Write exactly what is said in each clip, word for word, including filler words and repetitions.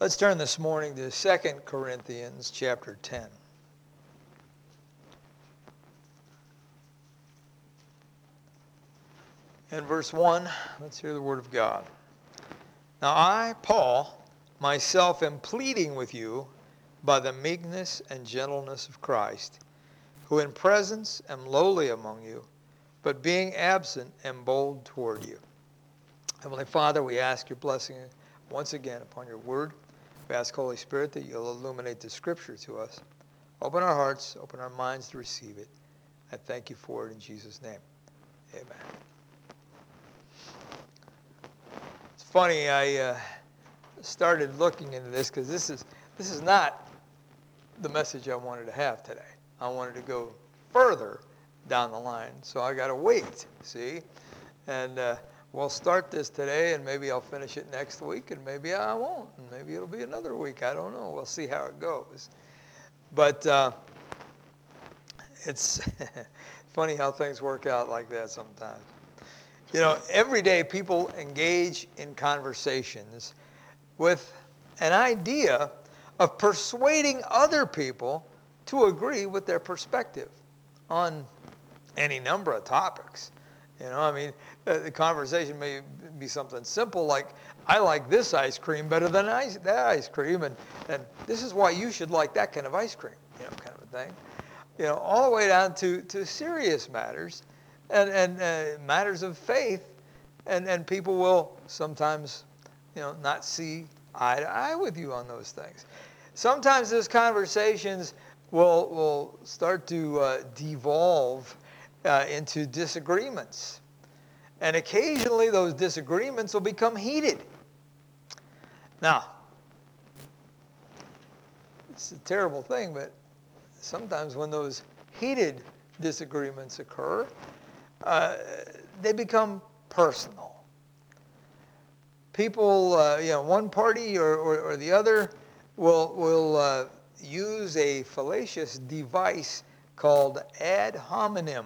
Let's turn this morning to Second Corinthians chapter ten. In verse one, let's hear the word of God. Now I, Paul, myself am pleading with you by the meekness and gentleness of Christ, who in presence am lowly among you, but being absent am bold toward you. Heavenly Father, we ask your blessing once again upon your word. We ask, Holy Spirit, that you'll illuminate the Scripture to us. Open our hearts, open our minds to receive it. I thank you for it in Jesus' name. Amen. It's funny, I uh, started looking into this because this is this is not the message I wanted to have today. I wanted to go further down the line, so I got to wait, see? And uh, we'll start this today, and maybe I'll finish it next week, and maybe I won't, and maybe it'll be another week. I don't know. We'll see how it goes. But uh, it's funny how things work out like that sometimes. You know, every day people engage in conversations with an idea of persuading other people to agree with their perspective on any number of topics. You know, I mean, the conversation may be something simple like, I like this ice cream better than ice, that ice cream, and, and this is why you should like that kind of ice cream, you know, kind of a thing. You know, all the way down to, to serious matters and, and uh, matters of faith, and, and people will sometimes, you know, not see eye to eye with you on those things. Sometimes those conversations will, will start to uh, devolve Uh, into disagreements. And occasionally those disagreements will become heated. Now, it's a terrible thing, but sometimes when those heated disagreements occur, uh, they become personal. People, uh, you know, one party or, or, or the other will, will uh, use a fallacious device called ad hominem.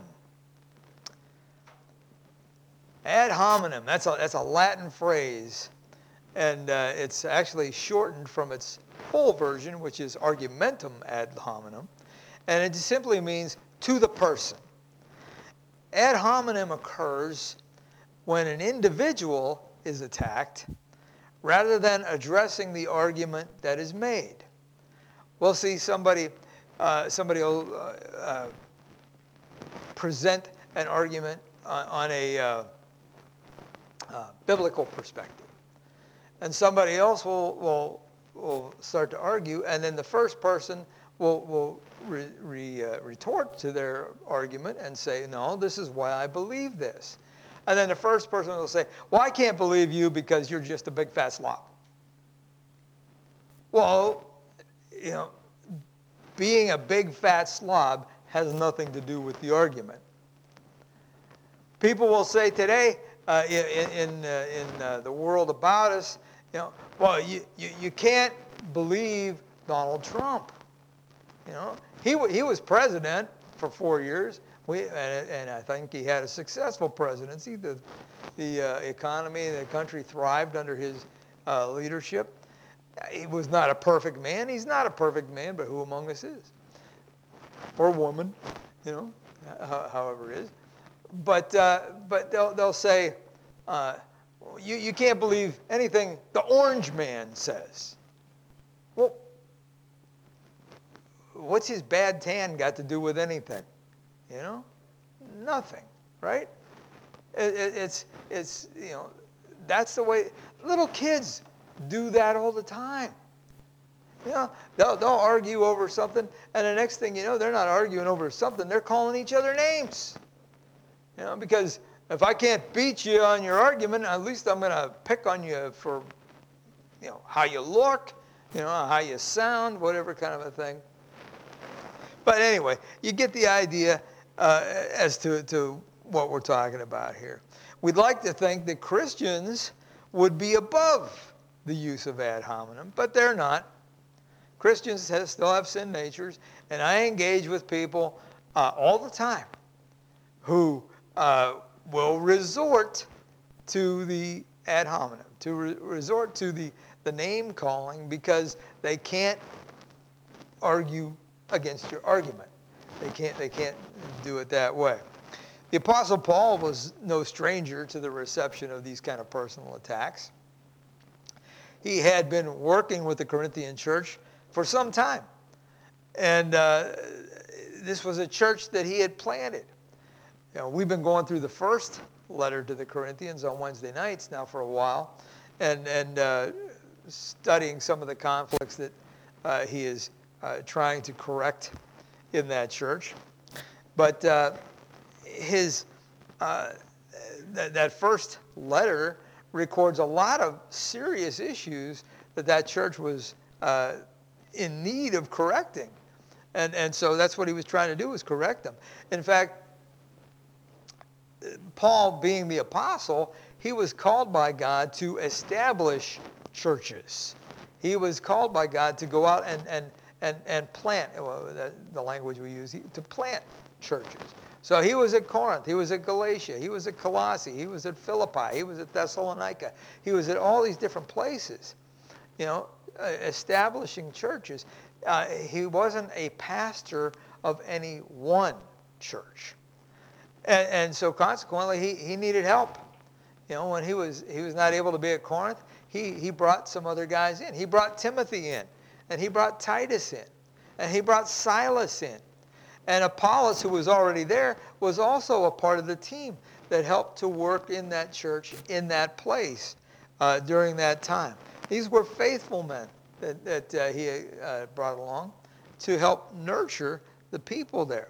Ad hominem, that's a, that's a Latin phrase, and uh, it's actually shortened from its full version, which is argumentum ad hominem, and it simply means to the person. Ad hominem occurs when an individual is attacked rather than addressing the argument that is made. We'll see somebody, uh, somebody will uh, uh, present an argument on, on a uh, Uh, biblical perspective. And somebody else will, will, will start to argue, and then the first person will, will re, re, uh, retort to their argument and say, no, this is why I believe this. And then the first person will say, well, I can't believe you because you're just a big fat slob. Well, you know, being a big fat slob has nothing to do with the argument. People will say today, Uh, in in, uh, in uh, the world about us, you know, well, you, you, you can't believe Donald Trump. You know, he he was president for four years. We and, and I think he had a successful presidency. The the uh, economy, the country thrived under his uh, leadership. He was not a perfect man. He's not a perfect man, but who among us is? Or woman, you know, however it is. But uh, but they'll they'll say, uh, you you can't believe anything the orange man says. Well, what's his bad tan got to do with anything? You know, nothing, right? It, it, it's it's you know, that's the way little kids do that all the time. You know, they'll they'll argue over something, and the next thing you know, they're not arguing over something; they're calling each other names. You know, because if I can't beat you on your argument, at least I'm going to pick on you for, you know, how you look, you know, how you sound, whatever kind of a thing. But anyway, you get the idea uh, as to, to what we're talking about here. We'd like to think that Christians would be above the use of ad hominem, but they're not. Christians have, still have sin natures, and I engage with people uh, all the time who Uh, will resort to the ad hominem, to re- resort to the the name calling because they can't argue against your argument. They can't, they can't do it that way. The Apostle Paul was no stranger to the reception of these kind of personal attacks. He had been working with the Corinthian church for some time. And uh, this was a church that he had planted. You know, we've been going through the first letter to the Corinthians on Wednesday nights now for a while, and, and uh, studying some of the conflicts that uh, he is uh, trying to correct in that church. But uh, his uh, th- that first letter records a lot of serious issues that that church was uh, in need of correcting. And, and so that's what he was trying to do, was correct them. In fact, Paul, being the apostle, he was called by God to establish churches. He was called by God to go out and, and, and, and plant, well, the language we use, to plant churches. So he was at Corinth, he was at Galatia, he was at Colossae, he was at Philippi, he was at Thessalonica. He was at all these different places, you know, establishing churches. Uh, he wasn't a pastor of any one church. And, and so consequently, he, he needed help. You know, when he was he was not able to be at Corinth, he, he brought some other guys in. He brought Timothy in, and he brought Titus in, and he brought Silas in. And Apollos, who was already there, was also a part of the team that helped to work in that church, in that place uh, during that time. These were faithful men that, that uh, he uh, brought along to help nurture the people there.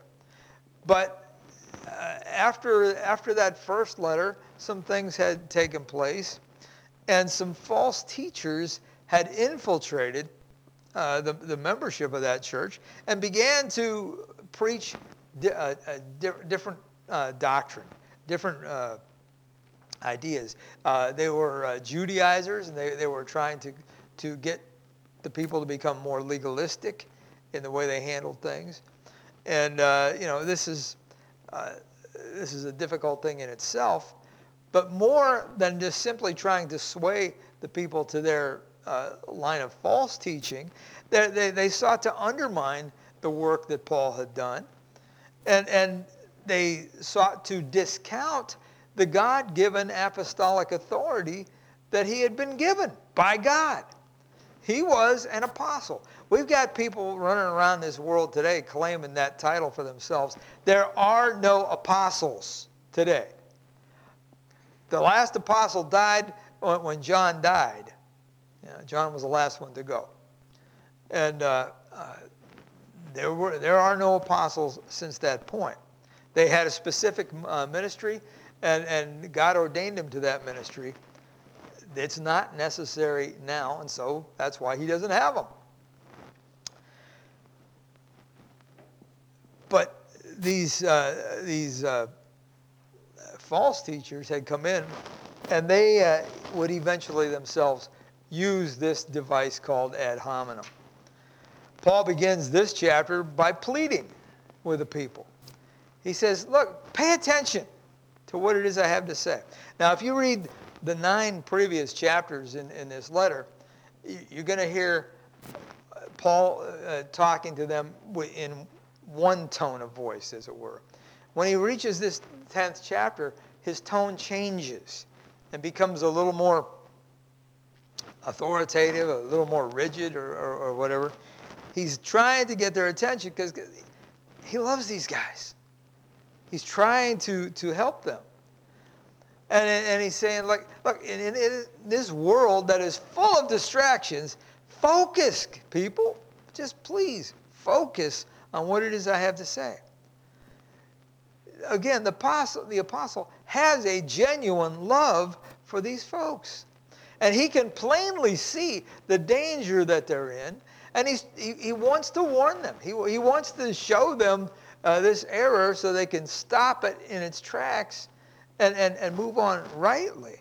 But uh, after, after that first letter, some things had taken place, and some false teachers had infiltrated uh, the, the membership of that church and began to preach di- uh, a di- different uh, doctrine, different uh, ideas. Uh, they were uh, Judaizers, and they, they were trying to, to get the people to become more legalistic in the way they handled things. And, uh, you know, this is, uh, this is a difficult thing in itself. But more than just simply trying to sway the people to their uh, line of false teaching, they, they, they sought to undermine the work that Paul had done. And, and they sought to discount the God-given apostolic authority that he had been given by God. He was an apostle. We've got people running around this world today claiming that title for themselves. There are no apostles today. The last apostle died when John died. You know, John was the last one to go. And uh, uh, there were there are no apostles since that point. They had a specific uh, ministry, and, and God ordained them to that ministry. It's not necessary now, and so that's why he doesn't have them. But these uh, these uh, false teachers had come in, and they uh, would eventually themselves use this device called ad hominem. Paul begins this chapter by pleading with the people. He says, look, pay attention to what it is I have to say. Now, if you read the nine previous chapters in, in this letter, you're going to hear Paul uh, talking to them in one tone of voice, as it were. When he reaches this tenth chapter, his tone changes and becomes a little more authoritative, a little more rigid, or, or, or whatever. He's trying to get their attention because he loves these guys. He's trying to, to help them. And, and he's saying, like, look, in, in, in this world that is full of distractions, focus, people. Just please focus on what it is I have to say. Again, the apostle, the apostle has a genuine love for these folks. And he can plainly see the danger that they're in. And he's, he, he wants to warn them. He, he wants to show them uh, this error so they can stop it in its tracks and, and, and move on rightly.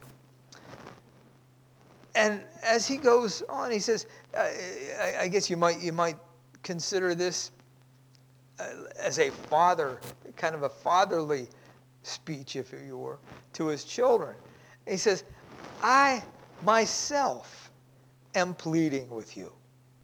And as he goes on, he says, uh, I, I guess you might, you might consider this uh, as a father, kind of a fatherly speech, if you were, to his children. He says, I myself am pleading with you.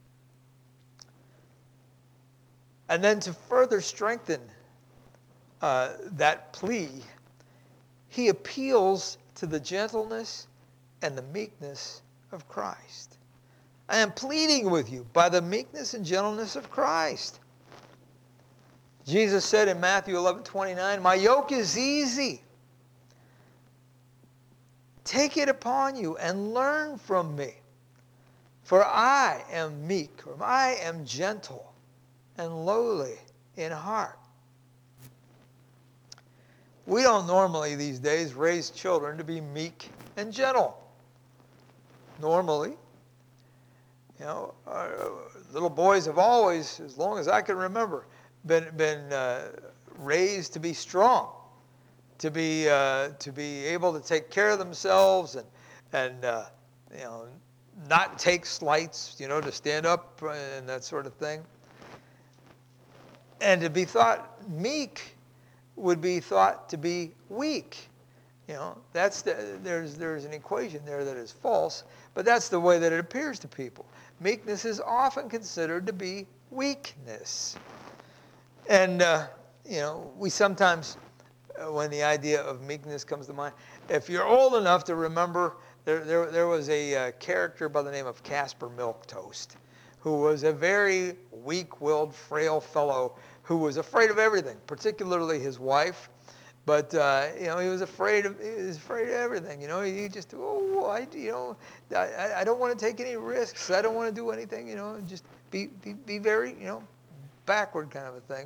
And then to further strengthen uh, that plea, he appeals to the gentleness and the meekness of Christ. I am pleading with you by the meekness and gentleness of Christ. Jesus said in Matthew eleven twenty-nine, my yoke is easy. Take it upon you and learn from me. For I am meek, or I am gentle and lowly in heart. We don't normally these days raise children to be meek and gentle. Normally, you know, our little boys have always, as long as I can remember, been been uh, raised to be strong, to be uh, to be able to take care of themselves, and and uh, you know, not take slights, you know, to stand up and that sort of thing. And to be thought meek would be thought to be weak. You know, that's the, there's there's an equation there that is false, but that's the way that it appears to people. Meekness is often considered to be weakness. And, uh, you know, we sometimes, uh, when the idea of meekness comes to mind, if you're old enough to remember, there there, there was a uh, character by the name of Casper Milquetoast, who was a very weak-willed, frail fellow who was afraid of everything, particularly his wife. But, uh, you know, he was afraid of, he was afraid of everything. You know, he just, oh, I, you know, I, I don't want to take any risks. I don't want to do anything, you know, just be, be, be very, you know, backward kind of a thing.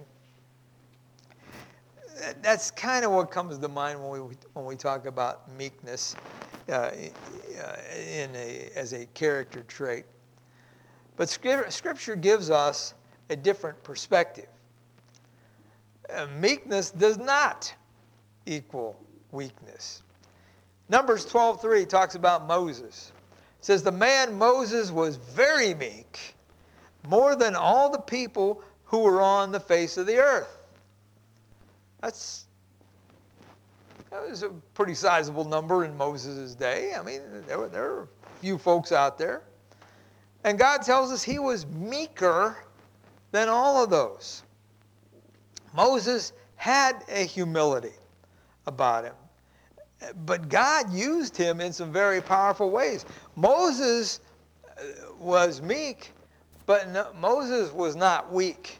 That's kind of what comes to mind when we when we talk about meekness uh, in a, as a character trait. But Scripture gives us a different perspective. Uh, meekness does not equal weakness. Numbers twelve three talks about Moses. It says, the man Moses was very meek, more than all the people who were on the face of the earth. That's that was a pretty sizable number in Moses' day. I mean, there were, there were a few folks out there. And God tells us he was meeker than all of those. Moses had a humility about him. But God used him in some very powerful ways. Moses was meek, but no, Moses was not weak.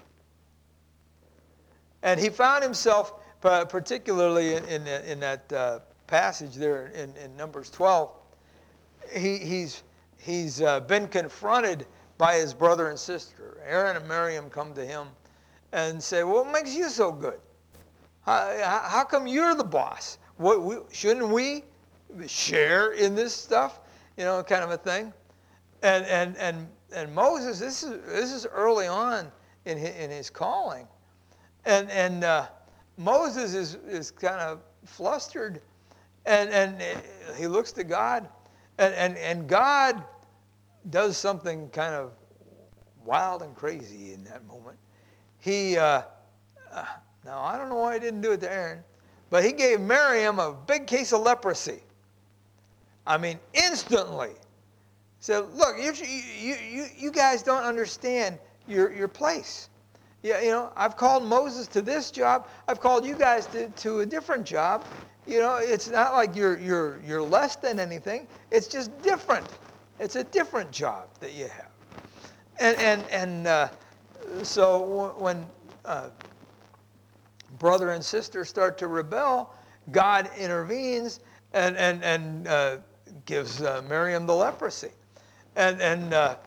And he found himself, particularly in, in, in that uh, passage there in, in Numbers twelve, he, he's, he's uh, been confronted by his brother and sister. Aaron and Miriam come to him and say, well, what makes you so good? How, how come you're the boss? What, we, shouldn't we share in this stuff? You know, kind of a thing. And and and and Moses, this is this is early on in his, in his calling, and and uh, Moses is is kind of flustered, and and he looks to God, and and and God does something kind of wild and crazy in that moment. He uh, uh, now I don't know why he didn't do it to Aaron. But he gave Miriam a big case of leprosy. I mean, instantly. He said, look, you, you, you, you guys don't understand your, your place. Yeah, you know, I've called Moses to this job. I've called you guys to, to a different job. You know, it's not like you're, you're, you're less than anything. It's just different. It's a different job that you have. And, and, and uh, so when... Uh, brother and sister start to rebel, God intervenes and and and uh, gives uh, Miriam the leprosy, and and uh,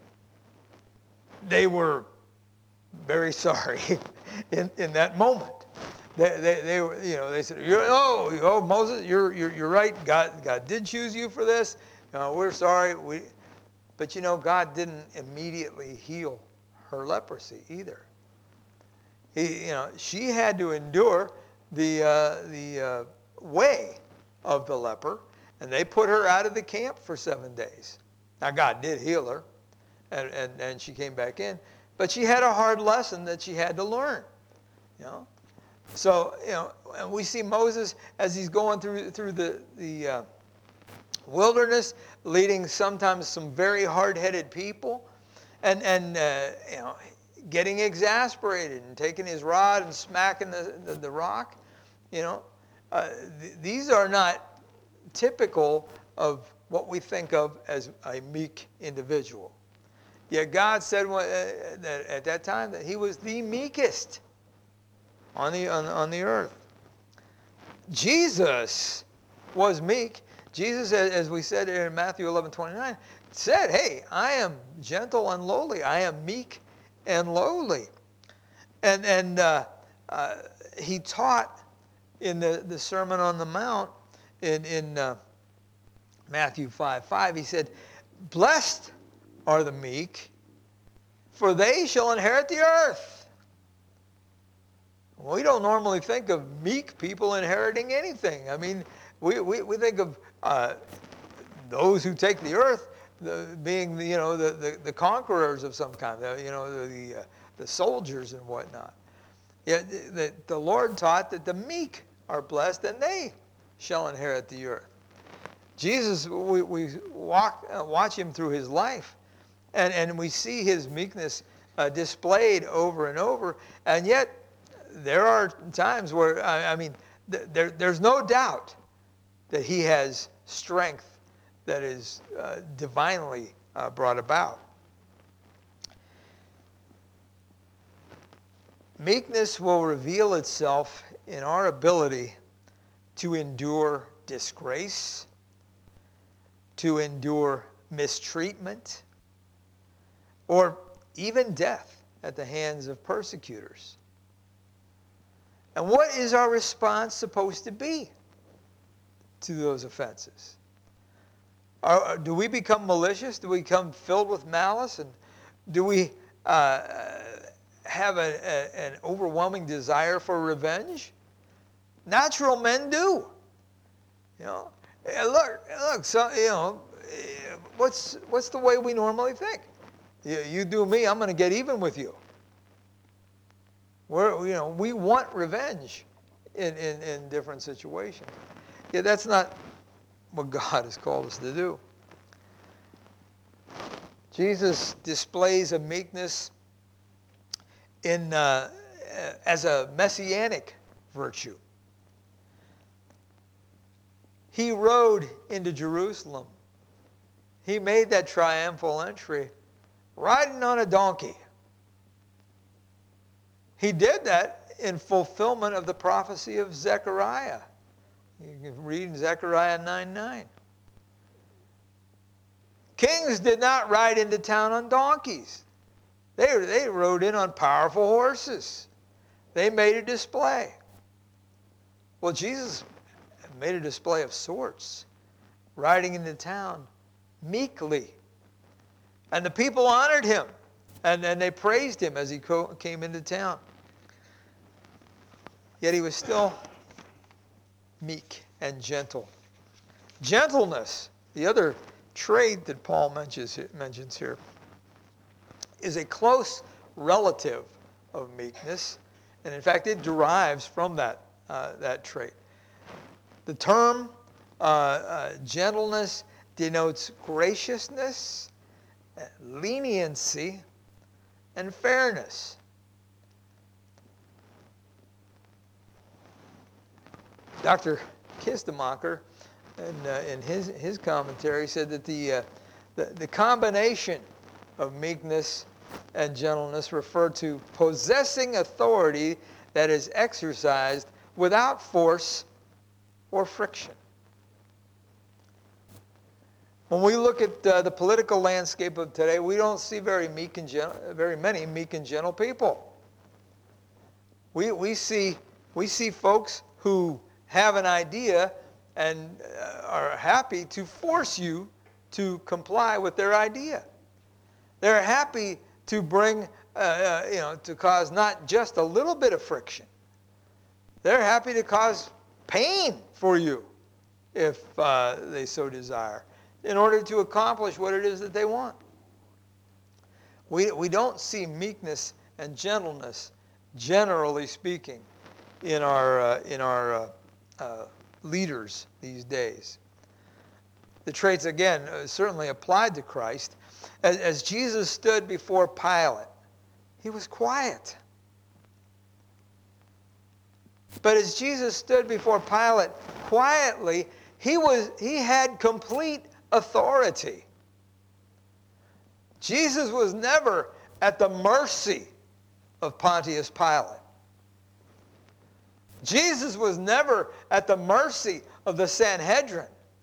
they were very sorry in, in that moment. They they, they were you know they said you're, oh oh Moses you're you're you're right, God God did choose you for this. Uh, we're sorry we, but you know God didn't immediately heal her leprosy either. He, you know, she had to endure the uh, the uh, way of the leper, and they put her out of the camp for seven days. Now God did heal her, and, and, and she came back in, but she had a hard lesson that she had to learn. You know, so you know, and we see Moses as he's going through through the the uh, wilderness, leading sometimes some very hard-headed people, and, and uh, you know, getting exasperated and taking his rod and smacking the, the, the rock. You know, uh, th- these are not typical of what we think of as a meek individual. Yet God said uh, that at that time that he was the meekest on the, on, on the earth. Jesus was meek. Jesus, as we said in Matthew eleven twenty-nine, said, hey, I am gentle and lowly. I am meek and lowly. And, and uh, uh, he taught in the, the Sermon on the Mount in, in uh, Matthew five five, he said, blessed are the meek, for they shall inherit the earth. We don't normally think of meek people inheriting anything. I mean, we, we, we think of uh, those who take the earth the, being, the, you know, the, the, the conquerors of some kind, the, you know, the, uh, the soldiers and whatnot. Yet the, the Lord taught that the meek are blessed and they shall inherit the earth. Jesus, we, we walk, uh, watch him through his life, and, and we see his meekness uh, displayed over and over, and yet there are times where, I, I mean, th- there, there's no doubt that he has strength that is uh, divinely uh, brought about. Meekness will reveal itself in our ability to endure disgrace, to endure mistreatment, or even death at the hands of persecutors. And what is our response supposed to be to those offenses? Are, do we become malicious? Do we become filled with malice? And do we uh, have a, a, an overwhelming desire for revenge? Natural men do. You know, hey, look, look. So you know, what's what's the way we normally think? You, you do me, I'm going to get even with you. We're, you know, we want revenge in, in, in different situations. Yeah, that's not what God has called us to do. Jesus displays a meekness in uh, as a messianic virtue. He rode into Jerusalem. He made that triumphal entry riding on a donkey. He did that in fulfillment of the prophecy of Zechariah. You can read in Zechariah nine nine. Kings did not ride into town on donkeys. They, they rode in on powerful horses. They made a display. Well, Jesus made a display of sorts, riding into town meekly. And the people honored him, and, and they praised him as he co- came into town. Yet he was still meek and gentle. Gentleness, the other trait that Paul mentions, mentions here, is a close relative of meekness. And in fact, it derives from that, uh, that trait. The term uh, uh, gentleness denotes graciousness, leniency, and fairness. Doctor Kistemacher, in, uh, in his, his commentary, said that the, uh, the, the combination of meekness and gentleness refer to possessing authority that is exercised without force or friction. When we look at uh, the political landscape of today, we don't see very meek and gentle, very many meek and gentle people. We, we, see, we see folks who have an idea and uh, are happy to force you to comply with their idea. They're happy to bring, uh, uh, you know, to cause not just a little bit of friction. They're happy to cause pain for you if uh, they so desire, in order to accomplish what it is that they want. We, we don't see meekness and gentleness, generally speaking, in our, uh, in our uh, uh, leaders these days. the traits, again, uh, certainly applied to Christ. As, as Jesus stood before Pilate, he was quiet. But as Jesus stood before Pilate quietly, he was he had complete authority. Jesus was never at the mercy of Pontius Pilate. Jesus was never at the mercy of the Sanhedrin,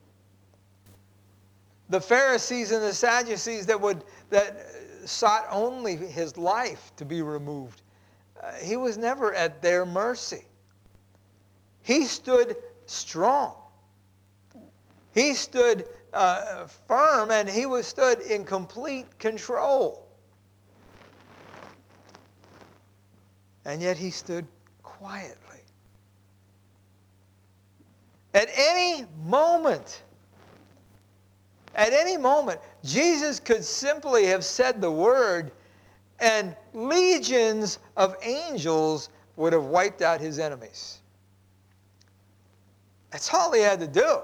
the Pharisees and the Sadducees that would that sought only his life to be removed. Uh, he was never at their mercy. He stood strong. He stood uh, firm, and he was stood in complete control. And yet he stood quietly. At any moment, at any moment, Jesus could simply have said the word, and legions of angels would have wiped out his enemies. That's all he had to do.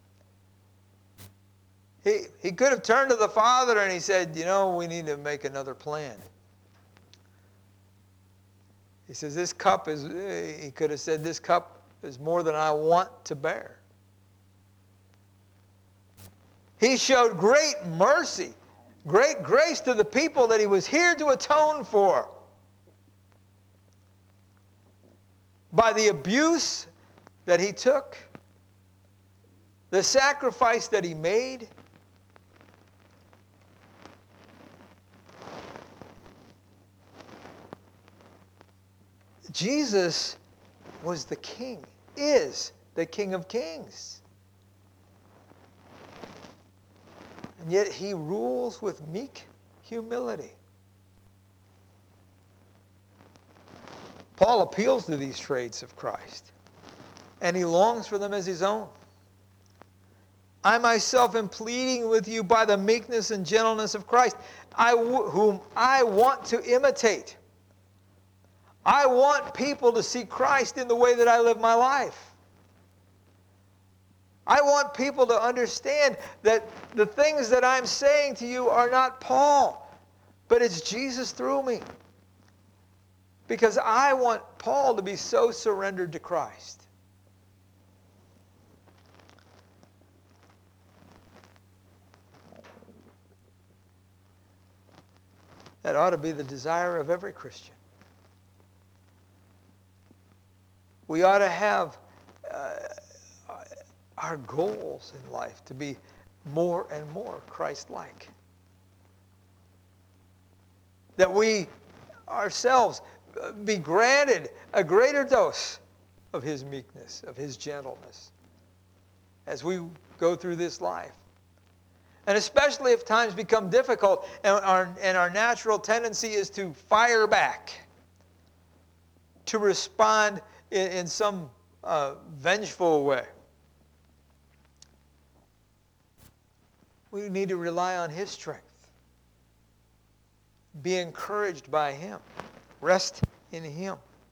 He, he could have turned to the Father and he said, you know, we need to make another plan. He says, this cup is, he could have said, this cup is more than I want to bear. He showed great mercy, great grace to the people that he was here to atone for. By the abuse that he took, the sacrifice that he made, Jesus was the King, is the King of Kings. And yet he rules with meek humility. Paul appeals to these traits of Christ, and he longs for them as his own. I myself am pleading with you by the meekness and gentleness of Christ, I w- whom I want to imitate. I want people to see Christ in the way that I live my life. I want people to understand that the things that I'm saying to you are not Paul, but it's Jesus through me. Because I want Paul to be so surrendered to Christ. That ought to be the desire of every Christian. We ought to have uh, our goals in life to be more and more Christ-like. That we ourselves be granted a greater dose of his meekness, of his gentleness, as we go through this life. And especially if times become difficult and our, and our natural tendency is to fire back, to respond in, in some uh, vengeful way. We need to rely on his strength. Be encouraged by him. Rest in him.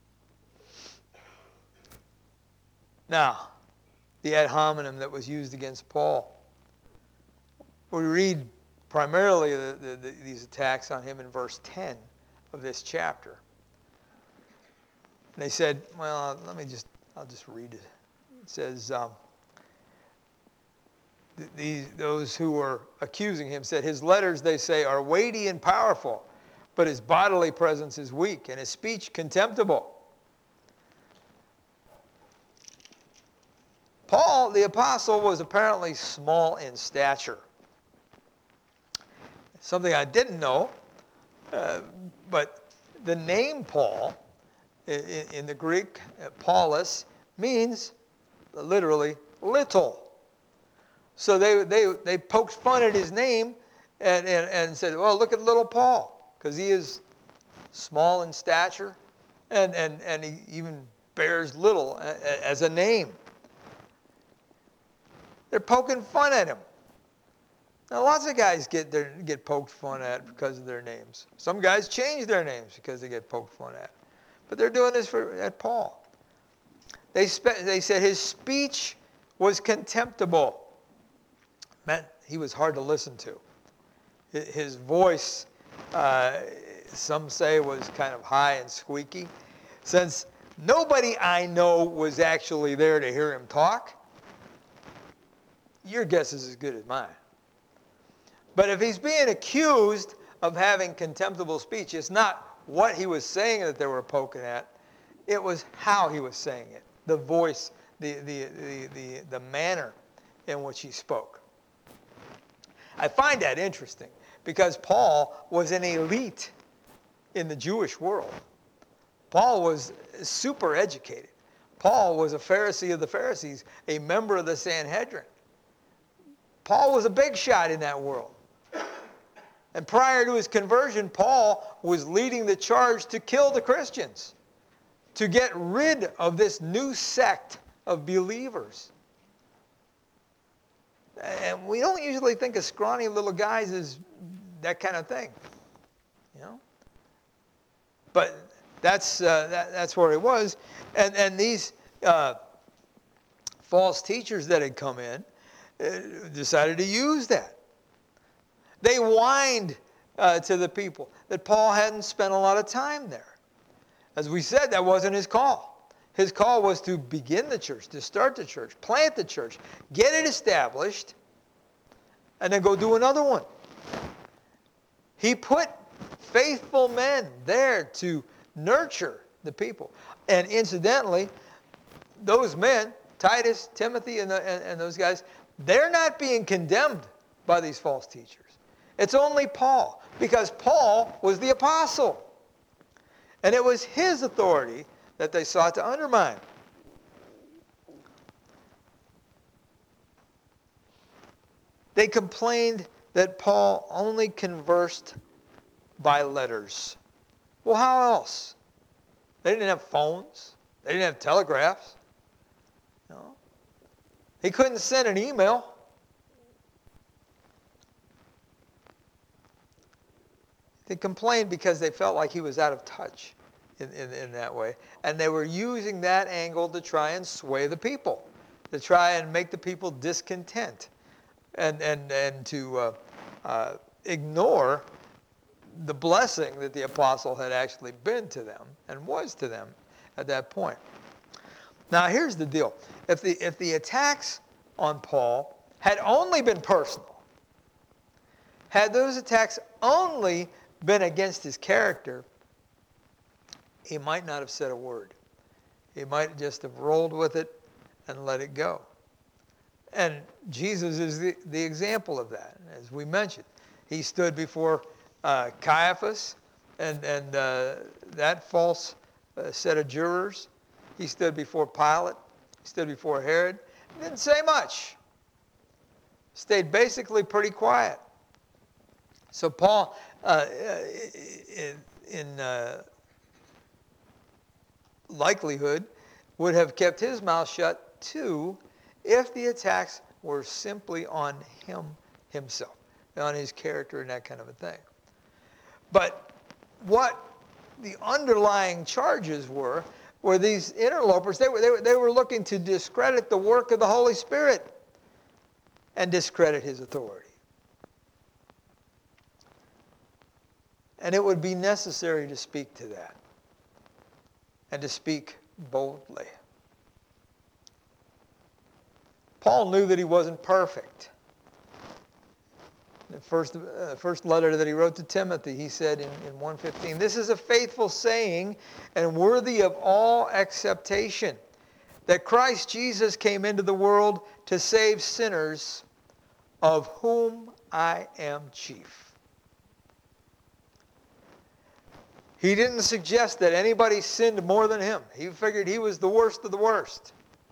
Now, the ad hominem that was used against Paul. We read primarily the, the, the, these attacks on him in verse ten of this chapter. And they said, well, let me just, I'll just read it. It says, um, th- these, those who were accusing him said, his letters, they say, are weighty and powerful, but his bodily presence is weak and his speech contemptible. Paul, the apostle, was apparently small in stature. Something I didn't know, uh, but the name Paul in, in the Greek, uh, Paulus, means literally little. So they, they, they poked fun at his name and, and, and said, well, look at little Paul, because he is small in stature and, and, and he even bears little as a name. They're poking fun at him. Now, lots of guys get their, get poked fun at because of their names. Some guys change their names because they get poked fun at. But they're doing this for at Paul. They, spe- they said his speech was contemptible. meant he was hard to listen to. His voice, uh, some say, was kind of high and squeaky. Since nobody I know was actually there to hear him talk, your guess is as good as mine. But if he's being accused of having contemptible speech, it's not what he was saying that they were poking at. It was how he was saying it, the voice, the, the, the, the, the manner in which he spoke. I find that interesting because Paul was an elite in the Jewish world. Paul was super educated. Paul was a Pharisee of the Pharisees, a member of the Sanhedrin. Paul was a big shot in that world. And prior to his conversion, Paul was leading the charge to kill the Christians, to get rid of this new sect of believers. And we don't usually think of scrawny little guys as that kind of thing, you know. But that's uh, that, that's where it was, and and these uh, false teachers that had come in uh, decided to use that. They whined uh, to the people that Paul hadn't spent a lot of time there. As we said, that wasn't his call. His call was to begin the church, to start the church, plant the church, get it established, and then go do another one. He put faithful men there to nurture the people. And incidentally, those men, Titus, Timothy, and, the, and, and those guys, they're not being condemned by these false teachers. It's only Paul, because Paul was the apostle. And it was his authority that they sought to undermine. They complained that Paul only conversed by letters. Well, how else? They didn't have phones. They didn't have telegraphs. No. He couldn't send an email. They complained because they felt like he was out of touch in, in, in that way. And they were using that angle to try and sway the people, to try and make the people discontent, and, and, and to uh, uh, ignore the blessing that the apostle had actually been to them and was to them at that point. Now, here's the deal. If the, if the attacks on Paul had only been personal, had those attacks only been against his character, he might not have said a word. He might just have rolled with it and let it go. And Jesus is the, the example of that. As we mentioned, he stood before uh, Caiaphas and, and uh, that false uh, set of jurors. He stood before Pilate. He stood before Herod. He didn't say much. Stayed basically pretty quiet. So Paul, uh, in, in uh, likelihood, would have kept his mouth shut too if the attacks were simply on him himself, on his character and that kind of a thing. But what the underlying charges were, were these interlopers, they were, they were, they were looking to discredit the work of the Holy Spirit and discredit his authority. And it would be necessary to speak to that and to speak boldly. Paul knew that he wasn't perfect. The first, uh, first letter that he wrote to Timothy, he said in, in one fifteen, "This is a faithful saying and worthy of all acceptation, that Christ Jesus came into the world to save sinners, of whom I am chief." He didn't suggest that anybody sinned more than him. He figured he was the worst of the worst.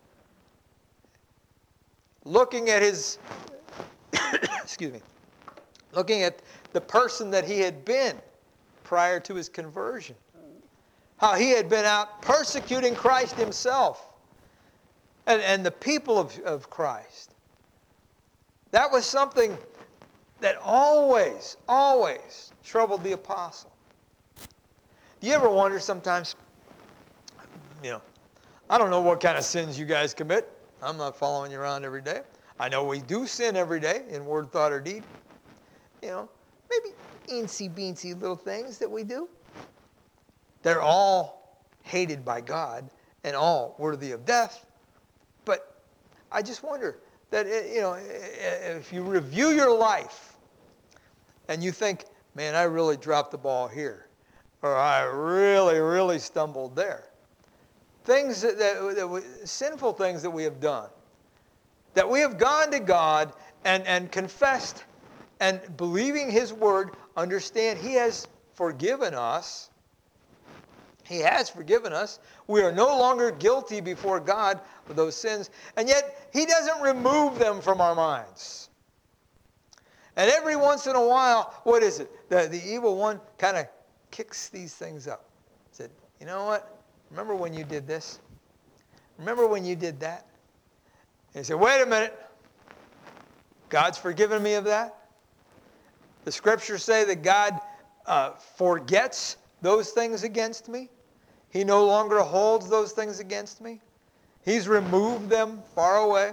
Looking at his, excuse me, looking at the person that he had been prior to his conversion. How he had been out persecuting Christ himself and, and the people of, of Christ. That was something that always, always troubled the apostle. Do you ever wonder sometimes, you know, I don't know what kind of sins you guys commit. I'm not following you around every day. I know we do sin every day in word, thought, or deed. You know, maybe eensy-beensy little things that we do. They're all hated by God and all worthy of death. But I just wonder that, you know, if you review your life and you think, man, I really dropped the ball here, or I really, really stumbled there. Things that, that, that we, sinful things that we have done, that we have gone to God and, and confessed and believing His word, understand He has forgiven us. He has forgiven us. We are no longer guilty before God of those sins, and yet He doesn't remove them from our minds. And every once in a while, what is it? The, the evil one kind of kicks these things up. Said, you know what? Remember when you did this? Remember when you did that? And he said, wait a minute. God's forgiven me of that? The scriptures say that God uh, forgets those things against me. He no longer holds those things against me. He's removed them far away.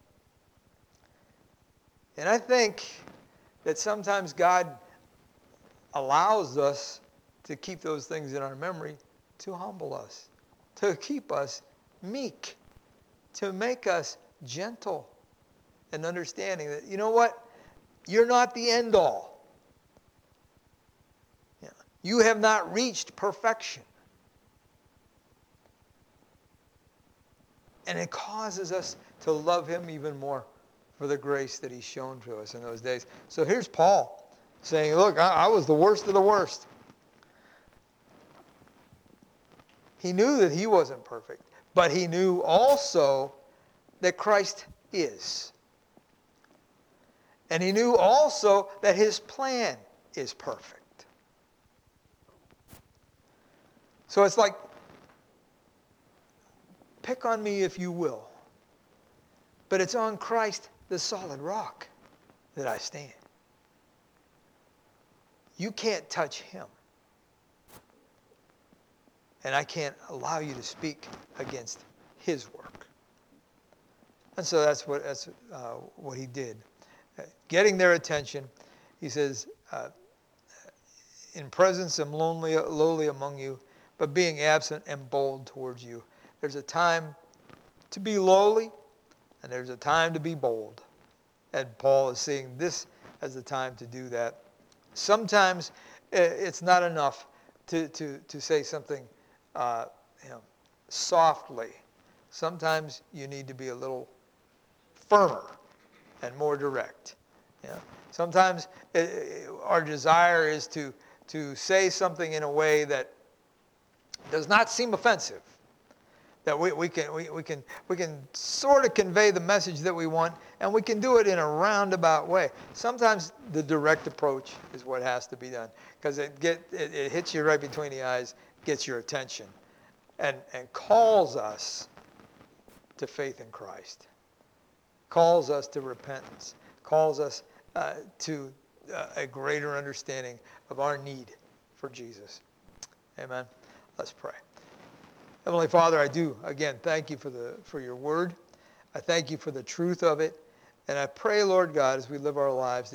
And I think that sometimes God allows us to keep those things in our memory to humble us, to keep us meek, to make us gentle and understanding that, you know what? You're not the end all. You have not reached perfection. And it causes us to love Him even more for the grace that He's shown to us in those days. So here's Paul saying, look, I, I was the worst of the worst. He knew that he wasn't perfect, but he knew also that Christ is. And he knew also that His plan is perfect. So it's like, pick on me if you will, but it's on Christ, the solid rock, that I stand. You can't touch Him. And I can't allow you to speak against His work. And so that's what, that's, uh, what he did. Uh, getting their attention, he says, uh, in presence I'm lonely, lowly among you, but being absent and bold towards you. There's a time to be lowly, and there's a time to be bold. And Paul is seeing this as the time to do that. Sometimes it's not enough to, to, to say something uh, you know, softly. Sometimes you need to be a little firmer and more direct. You know? Sometimes it, our desire is to, to say something in a way that does not seem offensive. That we, we can we, we can we can sort of convey the message that we want, and we can do it in a roundabout way. Sometimes the direct approach is what has to be done, because it get it, it hits you right between the eyes, gets your attention, and and calls us to faith in Christ, calls us to repentance, calls us uh, to uh, a greater understanding of our need for Jesus. Amen. Let's pray. Heavenly Father, I do, again, thank you for the for your word. I thank you for the truth of it. And I pray, Lord God, as we live our lives, that